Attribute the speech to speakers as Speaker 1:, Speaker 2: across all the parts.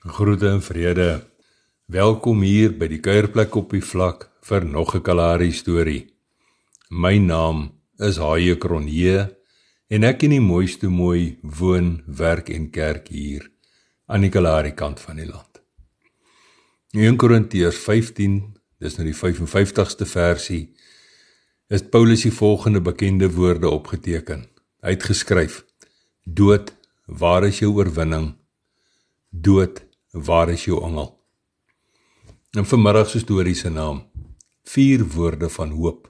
Speaker 1: Groete en vrede. Welkom hier by die kuierplek op die vlak vir nog 'n Kalahari storie. My naam is Haie Cronje en ek in die mooiste mooi woon, werk en kerk hier aan die Kalahari kant van die land. 1 Korintiërs 15, dis nou die 55ste versie, is Paulus die volgende bekende woorde opgeteken. Hy het geskryf: Dood, waar is jou oorwinning? Dood, waar is jou engel? En vanmiddag se storie se naam, 4 woorde van hoop.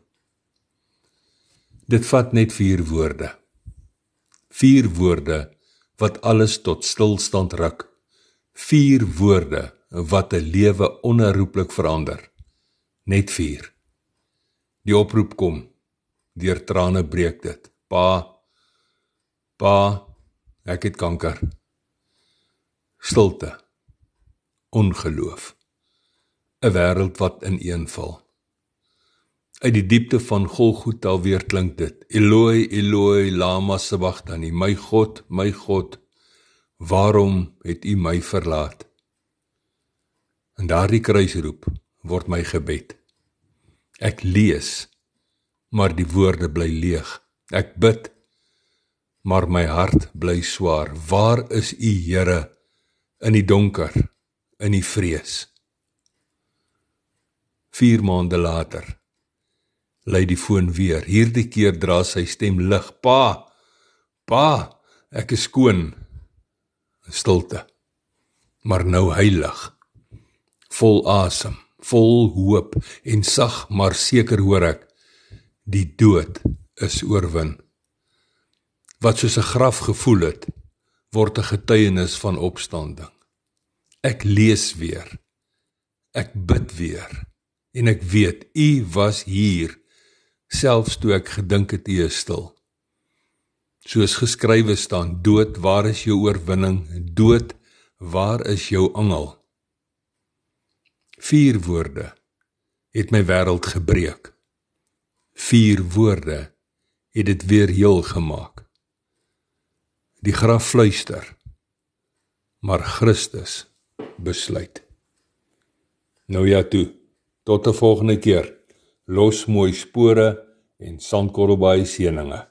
Speaker 1: Dit vat net 4 woorde. 4 woorde wat alles tot stilstand ruk. 4 woorde wat 'n lewe onherroepelik verander. Net 4. Die oproep kom, deur trane breek dit. Pa, ek het kanker. Stilte, ongeloof, 'n wêreld wat ineenval. Uit die diepte van Golgotha weer klink dit: Eloi, Eloi, lama sabachthani, my God, waarom het U my verlaat? En daardie kruisroep word my gebed. Ek lees, maar die woorde bly leeg. Ek bid, maar my hart bly swaar. Waar is U, Here, in die donker, in die vrees? 4 maande later, lui die foon weer. Hierdie keer dra sy stem lig. Pa, ek is skoon. Stilte, maar nou heilig. Vol asem, vol hoop en sag, maar seker hoor ek, die dood is oorwin. Wat soos 'n graf gevoel het, word 'n getuienis van opstanding. Ek lees weer, ek bid weer, en ek weet, U was hier, selfs toe ek gedink het U is stil. Soos geskrywe staan, dood, waar is jou oorwinning? Dood, waar is jou engel? 4 woorde het my wêreld gebreek. 4 woorde het dit weer heel gemaak. Die graf fluister, maar Christus besluit. Nou ja toe, tot 'n volgende keer. Los mooi spore en sandkorrelbaai seëninge.